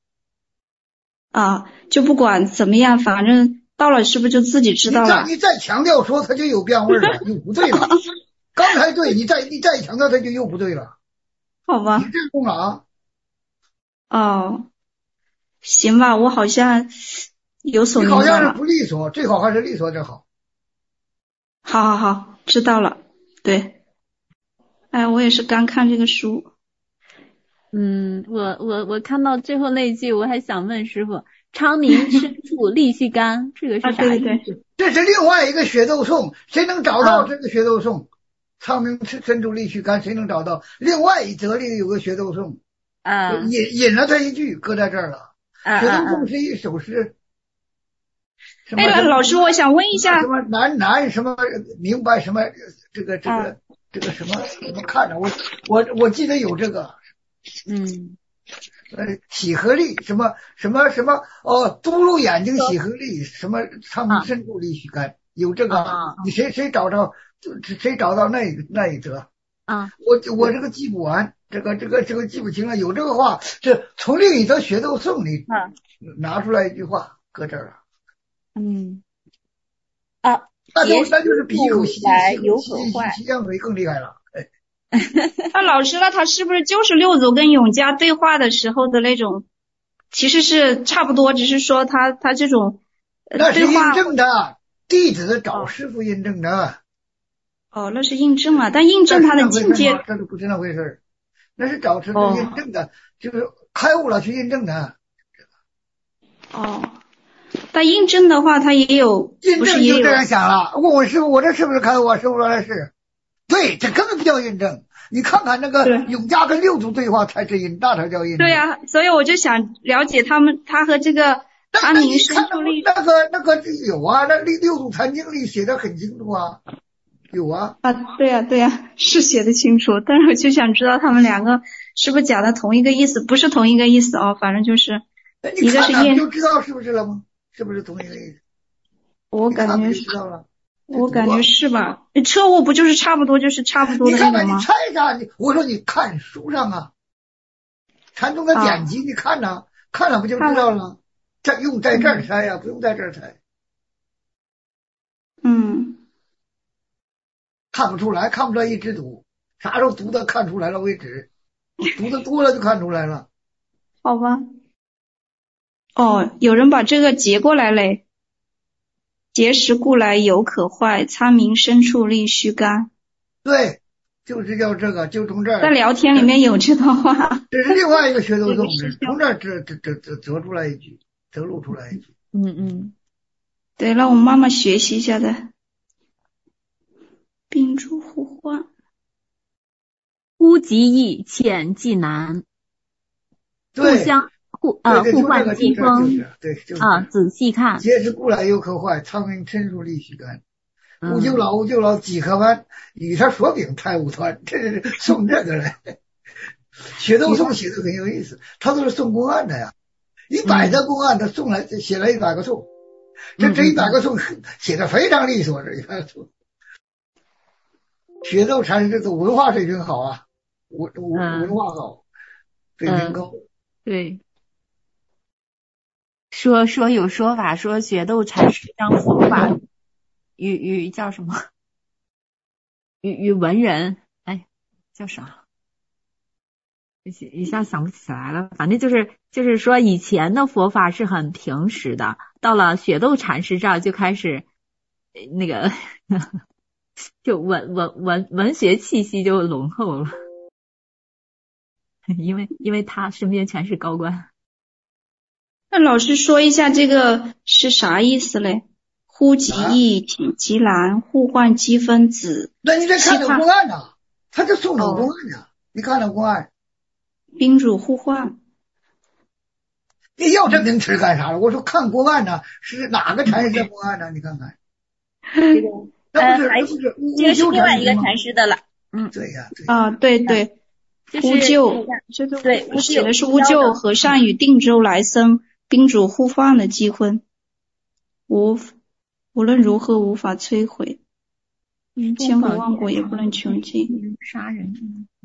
J: 啊，就不管怎么样，反正到了是不是就自己知道了？
B: 你再你再强调说它就有变味了，又不对了。刚才对，你再你再强调它就又不对了。
J: 好吧。
B: 你这动了啊。
J: 哦，行吧，我好像有所明白了。
B: 你好像是不利索，最好还是利索点好。
J: 好好好，知道了。对。哎，我也是刚看这个书。
A: 嗯，我我我看到最后那一句，我还想问师傅，昌明深处立须干，这个是啥意思？
J: 啊、对对对，
B: 这是另外一个学奏颂，谁能找到这个学奏颂？昌明深处立须干，谁能找到？另外一则里有个学奏颂，
A: 啊，
B: 引引了他一句，搁在这儿了。
A: 啊、
B: 学奏颂是一首诗。
J: 哎、啊，老师，我想问一下，
B: 什么难难什么明白什么这个这个、啊、这个什么什么看着我我我记得有这个。
A: 嗯，
B: 呃，喜和力什么什么什么哦，嘟噜眼睛喜和力什么昌明深处立须干，有这个，
A: 啊、
B: 你谁谁找到谁找到那那一则
A: 啊？
B: 我我这个记不完，这个这个这个记不清了。有这个话，这从另一则学奏颂里拿出来一句话，搁这儿了。
A: 嗯，啊，
B: 那就那就是比一口气
A: 有可坏，
B: 西江水更厉害了。
J: 那老师，那他是不是就是六祖跟永嘉对话的时候的那种，其实是差不多，只是说他他这种
B: 那是印证的，弟子找师傅印证的。
J: 哦，那是印证啊，但印证他的境界，
B: 这都不是那回事，那是找师傅印证的，哦、就是开悟了去印证的。
J: 哦，但印证的话，他也有
B: 印证就这样想了。问我师傅，我这是不是开悟？师傅说的是。对，这根本不叫印证。你看看那个永嘉跟六祖对话才是印，那才叫印证。
J: 对呀、啊，所以我就想了解他们，他和这个昌明深处立。
B: 那个那个有啊，那六六祖坛经里写的很清楚啊，有啊。
J: 啊，对呀、啊、对呀、啊，是写的清楚，但是我就想知道他们两个是不是讲的同一个意思，不是同一个意思哦，反正就是一个是印，
B: 你就知道是不是了吗？是不是同一个意思？
J: 我感觉
B: 知道了。
J: 我感觉是吧？车祸不就是差不多，就是差不多的那种吗？
B: 你看看，你猜一下，你我说你看书上啊，禅宗的典籍，你看呐、啊，看了不就知道了？这用在这儿猜呀、啊，不用在这儿猜。
J: 嗯，
B: 看不出来，看不出来一直读，啥时候读的看出来了为止，读的多了就看出来了。
J: 好吧。哦，有人把这个截过来嘞。结识故来有可坏，苍明深处立须干。
B: 对，就是叫这个，就从这儿。
J: 在聊天里面有这段话。
B: 这是另外一个学奏颂，从这儿折折折折折出来一句，折露出来一句。
A: 嗯嗯。
J: 对，让我妈妈学习一下的。秉烛互换。
A: 忽即易，浅即难。
B: 对。
A: 互相。互呃互换机锋，
B: 对，就是
A: 啊，仔细看。
B: 结识故来有可坏，苍明深处立须干。吾就老吾就老几何弯，与他说柄太无端。这是送这个来。学奏颂写的很有意思，他都是送公案的呀，一百个公案他送来写了一百个颂，这这一百个颂写的非常利索，这一百个颂。学奏禅师这文化水平好啊，文文文化好，水平高。
A: 对。说说有说法说学斗禅师将佛法与与叫什么与与文人哎叫啥一下想不起来了，反正就是就是说以前的佛法是很平实的，到了学斗禅师这儿就开始那个就文文文文学气息就浓厚了，因为因为他身边全是高官。
J: 那老师说一下这个是啥意思嘞？呼极易，挺极难，互换积分子。
B: 那你得看那个公案呐，他就送走公案呢。你看那公案，
J: 宾主互换。
B: 你要这名词干啥了？我说看公案呢，是哪个禅师的公案呢？你看看，
A: 这个
B: 那不是，
A: 呃，还
B: 那不是乌
A: 这个是
B: 鸠
A: 另外一个
B: 禅师吗？
A: 禅师的了。嗯，
B: 对呀，对
J: 啊，对对，
A: 就是
J: 乌臼，这个
A: 对乌
J: 写的是乌
A: 臼
J: 臼和善与定州来生宾主互换的机婚，无无论如何无法摧毁，千回万国也不能穷尽。
A: 杀人。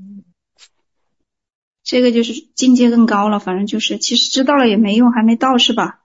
J: 这个就是境界更高了，反正就是其实知道了也没用，还没到是吧？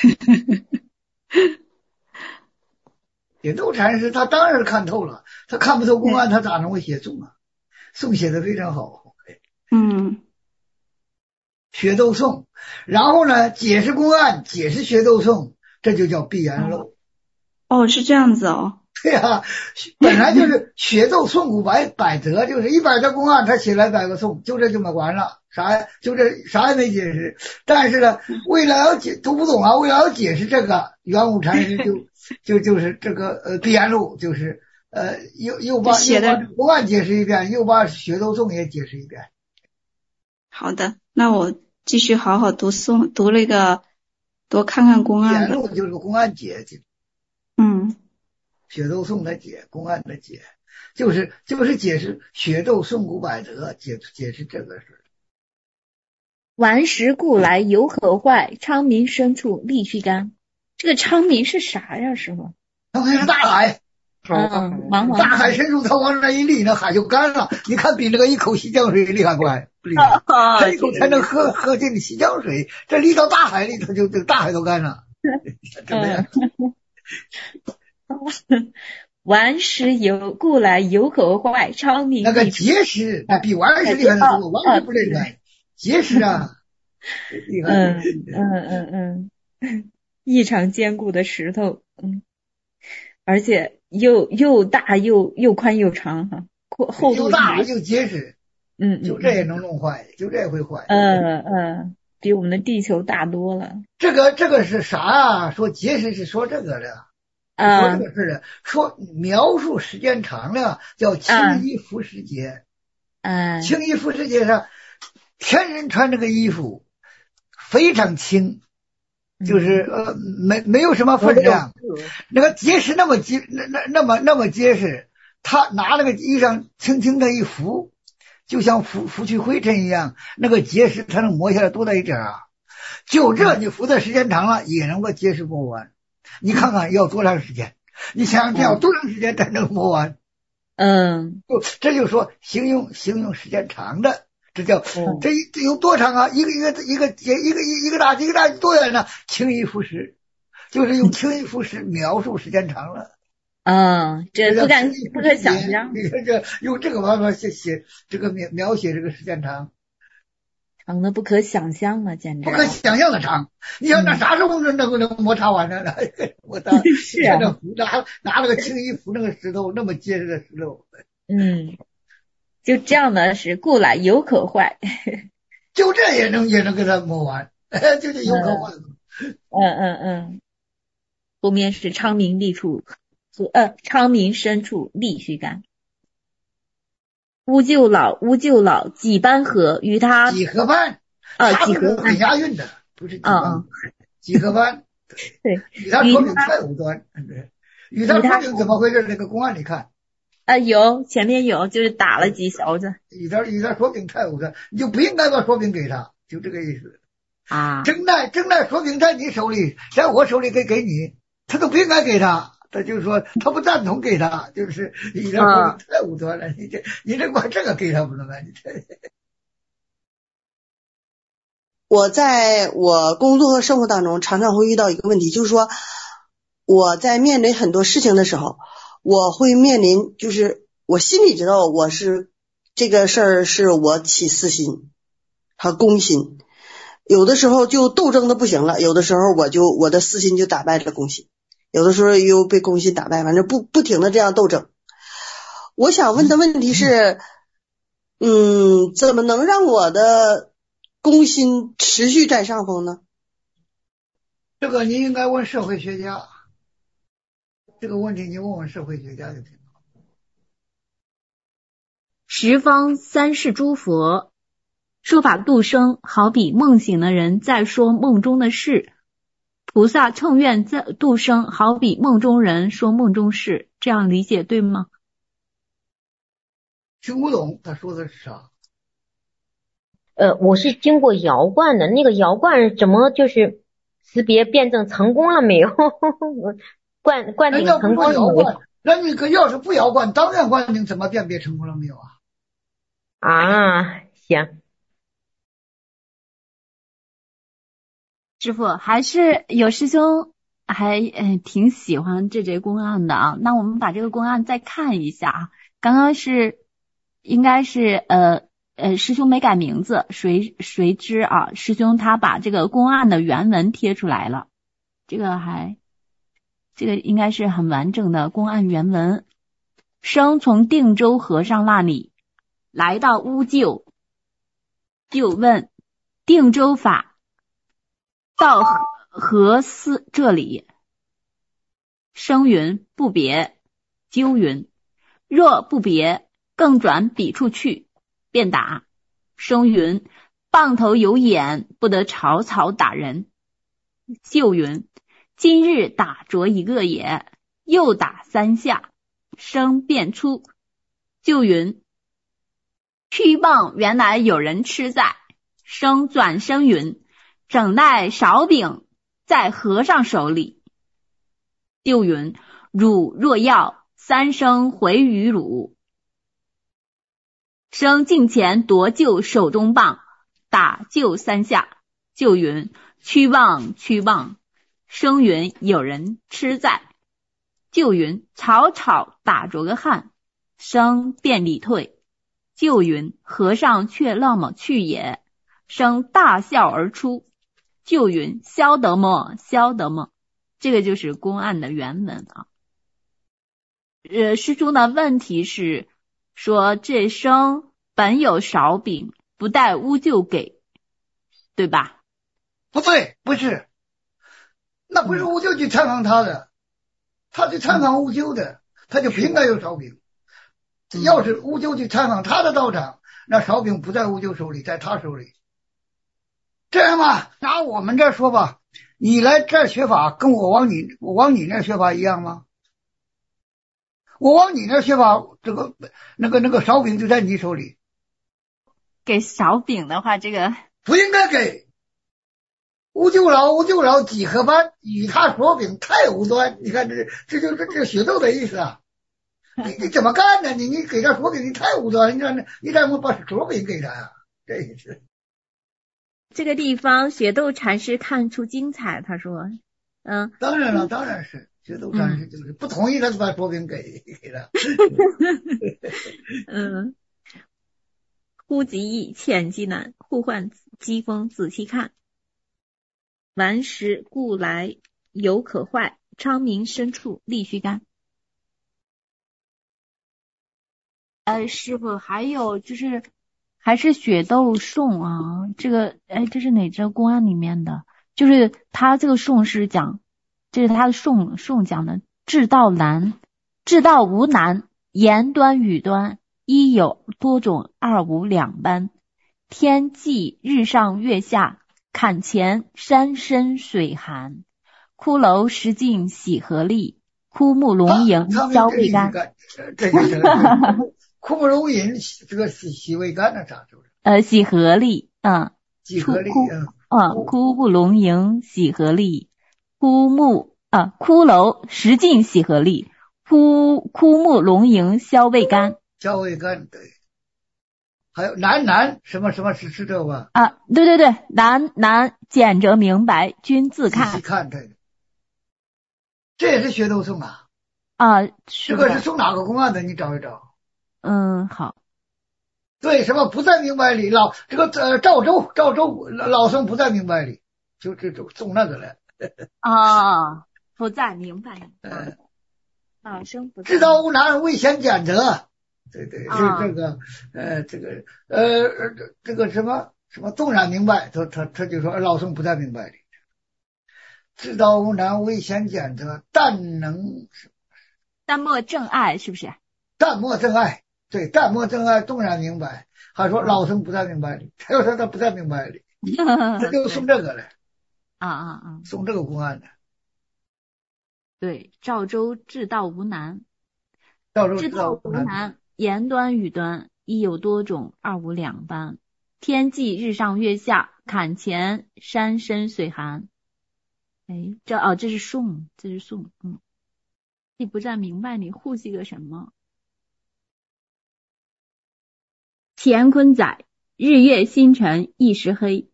B: 铁斗禅师他当然是看透了，他看不透公案，他咋能会写颂啊？颂写的非常好。
J: 嗯，
B: 学斗颂，然后呢，解释公案，解释学斗颂，这就叫闭言漏。
J: 哦，是这样子哦。
B: 对啊，本来就是学斗颂古百百则，就是一百则公案，他写来百个颂，就这就完完了，啥呀？就这啥也没解释。但是呢，为了要解读不懂啊，为了要解释这个，元武禅师就就就是这个呃闭言录，就是呃又又把又把公案解释一遍，又把学斗颂也解释一遍。
J: 好的，那我继续好好读诵，读那个多看看公案
B: 的。就是个公案解解。
J: 嗯。
B: 学斗颂的解，公案的解，就是就是解释学斗颂古百则，解解释这个事。
A: 顽石故来犹可坏，昌明深处立须干。这个昌明是啥呀，师傅？
B: 昌明是大海。
A: 嗯，茫茫
B: 大海深处，他往那一立，那海就干了。你看比那个一口西江水厉害不害？不厉害，他一口才能喝喝进西江水，这立到大海里头就这大海都干了。怎么样？
A: 顽石犹故来犹可坏，昌明
B: 那个结石比顽石厉害的多，顽石不厉害，结石啊厉害。
A: 嗯嗯嗯嗯，异常坚固的石头，嗯，而且又又大又又宽又长哈，厚度
B: 又大又结实，
A: 嗯嗯，
B: 就这也能弄坏，就这也会坏。
A: 嗯嗯，比我们的地球大多了。
B: 这个这个是啥啊？说结实是说这个的。说这个事的，说描述时间长了叫轻衣服时节。
A: 嗯，
B: 轻衣服时节上，天人穿这个衣服非常轻，就是呃没没有什么分量。那个结实那么结那那那么那么结实，他拿那个衣裳轻轻的一拂，就像拂拂去灰尘一样，那个结实它能磨下来多大一点啊？就这你拂的时间长了，也能够结实磨完。你看看要多长时间？你想想这要多长时间才能磨完？
A: 嗯，
B: 就这就说形容形容时间长的，这叫、嗯、这这有多长啊？一个一个一个一个一个一个大一个大多远呢？轻衣拂食，就是用轻衣拂食描述时间长了。
A: 嗯，这不敢不可想象。
B: 你看这用这个方法写写这个描描写这个时间长。
A: 长得不可想象啊，简直
B: 不可想象的长。你想那啥时候能能能摩擦完呢？我当
A: 是啊，
B: 拿拿了个轻衣拂那个石头，那么结实的石头。
A: 嗯，就这样的是故来犹可坏，
B: 就这也能也能给它磨完，就这犹可坏。
A: 嗯嗯嗯，后面是昌明立处，呃，昌明深处立须干。乌臼老，乌臼老，几般合与他
B: 几何般
A: 啊，几何
B: 很押韵的，不是几般，几何般。
A: 对，
B: 与他说明太无端，对，与他说明怎么回事？这个公案你看
A: 啊，有前面有，就是打了几勺子。
B: 与他与他说明太无端，你就不应该把说明给他，就这个意思
A: 啊。
B: 正奈正奈说明在你手里，在我手里给给你，他都不应该给他。他就是说，他不赞同给他，就是你这说太无端了，你这你这把这个给他不能啊？你这。
G: 我在我工作和生活当中，常常会遇到一个问题，就是说我在面临很多事情的时候，我会面临，就是我心里知道我是这个事儿是我起私心和公心，有的时候就斗争的不行了，有的时候我就我的私心就打败了公心。有的时候又被公心打败，反正不不停的这样斗争。我想问的问题是，嗯，怎么能让我的公心持续占上风呢？
B: 这个你应该问社会学家，这个问题你问问社会学家就挺好。
A: 十方三世诸佛说法度生，好比梦醒的人在说梦中的事，菩萨乘愿在度生，好比梦中人说梦中事，这样理解对吗？
B: 听不懂他说的是啥？
I: 呃，我是经过摇罐的，那个摇罐怎么就是识别辩证成功了没有？灌灌顶成功了没有？
B: 那你可要是不摇罐，当面灌顶怎么辨别成功了没有啊？
I: 啊，行。
A: 师傅，还是有师兄还呃挺喜欢这节公案的啊。那我们把这个公案再看一下啊。刚刚是应该是呃呃师兄没改名字，谁谁知啊？师兄他把这个公案的原文贴出来了，这个还这个应该是很完整的公案原文。生从定州和尚那里来到乌臼，就问定州法到何寺这里？生云不别。纠云若不别，更转彼处去。便打。生云棒头有眼，不得草草打人。纠云今日打着一个也。又打三下。生便出。纠云去棒原来有人吃在。生转生云整袋勺饼在和尚手里。就云汝若要，三生回于汝。生近前夺救手中棒，打就三下。就云屈棒屈棒。生云有人吃在。就云草草打着个汉。生便离退。就云和尚却那么去也。生大笑而出。就云消得么消得么。这个就是公案的原文啊。呃，师兄的问题是说这生本有勺饼，不带乌臼给，对吧？
B: 不对，不是，那不是乌臼去参访他的，他去参访乌臼的，他就不应该有勺饼。要是乌臼去参访他的道场，那勺饼不在乌臼手里，在他手里。这样吧，拿我们这说吧，你来这儿学法，跟我往你我往你那学法一样吗？我往你那学法，这个那个那个勺饼就在你手里。
A: 给勺饼的话，这个
B: 不应该给。乌臼老乌臼老几何班与他说饼太无端，你看这这就是这血咒的意思啊！你你怎么干呢？你你给他说饼，你太无端，你让你怎么把说饼给他呀、啊？这意思。
A: 这个地方雪窦禅师看出精彩，他说：“嗯，
B: 当然了，当然是雪窦禅师就是不同意，他就把说饼给给了。
A: 嗯，忽极易，欠极难，互换机锋，仔细看。顽石故来犹可坏，昌明深处力须干。”呃，师傅，还有就是。还是雪窦颂啊，这个哎，这是哪则公案里面的？就是他这个颂是讲，这是他的颂颂讲的至道难，至道无难，言端语端，一有多种，二无两般。天际日上月下，坎前山深水寒。骷髅石镜喜何力，枯木龙吟消未干。
B: 这就是枯木龙吟，这个喜喜未干的啥？是不是？
A: 呃，喜何力，嗯，
B: 喜何力，
A: 嗯，嗯，枯木龙吟喜何力，枯木啊，骷髅石镜喜何力，枯枯木龙吟消未干，
B: 消未干，对。还有南南什么什么是是这个吧？
A: 啊，对对对，南南简着明白，君自看。
B: 仔细看这个，这也是雪窦颂啊。
A: 啊，
B: 这个是从哪个公案的？你找一找。
A: 嗯，好。
B: 对，什么不在明白里？老这个呃赵州赵州老僧不在明白里，就这种送那个来。
A: 哦，不在明白里。
B: 嗯，
A: 老僧不在。
B: 知道无难，未显简则。对对，是这个呃这个呃这个什么什么纵然明白，他他他就说老僧不在明白里。 知道无难，唯贤见德，但能
A: 淡漠正爱，是不是？
B: 淡漠真爱，对，淡漠真爱纵然明白，还说老僧不太明白的，他说他不太明白的，他就送这个了。
A: 啊啊啊！
B: 送这个公案的。
A: 对，赵州治道无难，
B: 赵州
A: 治道无难，言端语端，一有多种，二无两般。天际日上月下，坎前山深水寒。哎，这哦，这是宋，这是宋，嗯。你不再明白你护系个什么？乾坤载，日月星辰一时黑。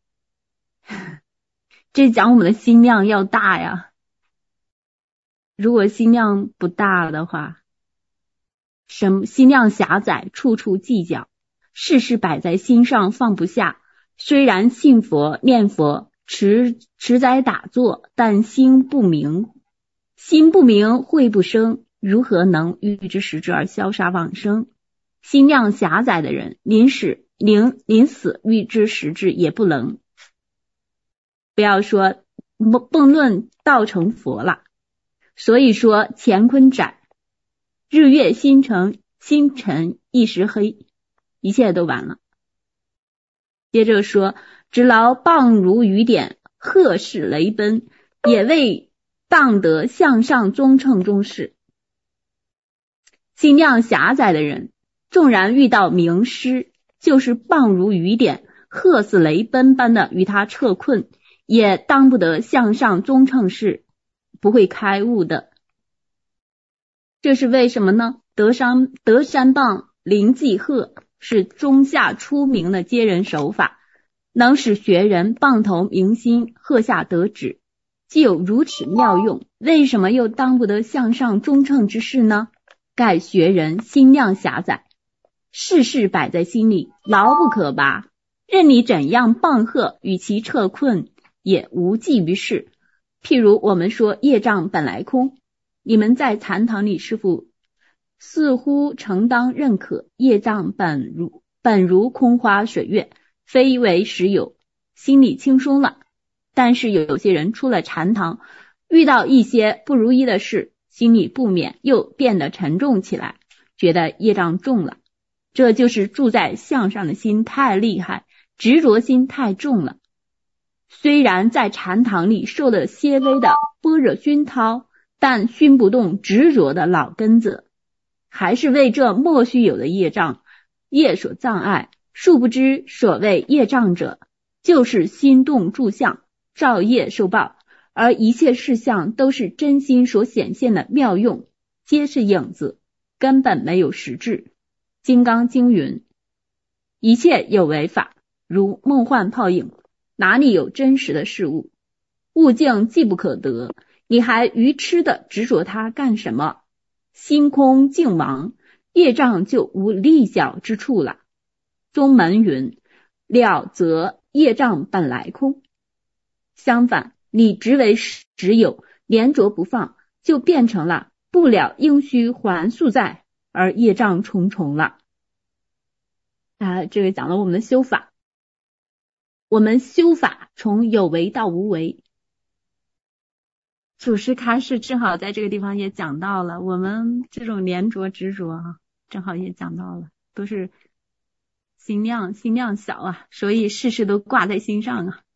A: 这讲我们的心量要大呀。如果心量不大的话，什么心量狭窄，处处计较，事事摆在心上放不下。虽然信佛念佛，持持斋打坐，但心不明。心不明，慧不生，如何能欲知时至而消杀往生？心量狭窄的人，临死临临死欲知时至也不能。不要说蹦论道成佛了。所以说乾坤窄，日月星辰星辰一时黑，一切都完了。接着说，只劳棒如雨点，鹤式雷奔，也未当得向上中乘中士。心量狭窄的人，纵然遇到名师，就是棒如雨点，鹤似雷奔般的与他撤困，也当不得向上中乘士，不会开悟的。这是为什么呢？德山德山棒灵济鹤是中下出名的接人手法，能使学人棒头明心，鹤下得止。既有如此妙用，为什么又当不得向上中乘之事呢？盖学人心量狭窄，事事摆在心里，牢不可拔，任你怎样棒喝，与其撤困也无济于事。譬如我们说业障本来空，你们在禅堂里师父似乎承当认可，业障本如本如空花水月，非为实有，心里轻松了。但是有些人出了禅堂，遇到一些不如意的事，心里不免又变得沉重起来，觉得业障重了。这就是住在向上的心太厉害，执着心太重了。虽然在禅堂里受了些微的般若熏陶，但熏不动执着的老根子，还是为这莫须有的业障业所障碍。殊不知所谓业障者，就是心动住相，造业受报，而一切事项都是真心所显现的妙用，皆是影子，根本没有实质。金刚经云，一切有为法，如梦幻泡影，哪里有真实的事物？物境既不可得，你还愚痴的执着它干什么？心空境亡，业障就无立脚之处了。宗门云，了则业障本来空。相反，你执为实有，连着不放，就变成了不了应须还宿债，而业障重重了。啊，这个讲了我们的修法。我们修法从有为到无为，祖师开示正好在这个地方也讲到了，我们这种连着执着啊，正好也讲到了，都是心量心量小啊，所以事事都挂在心上啊。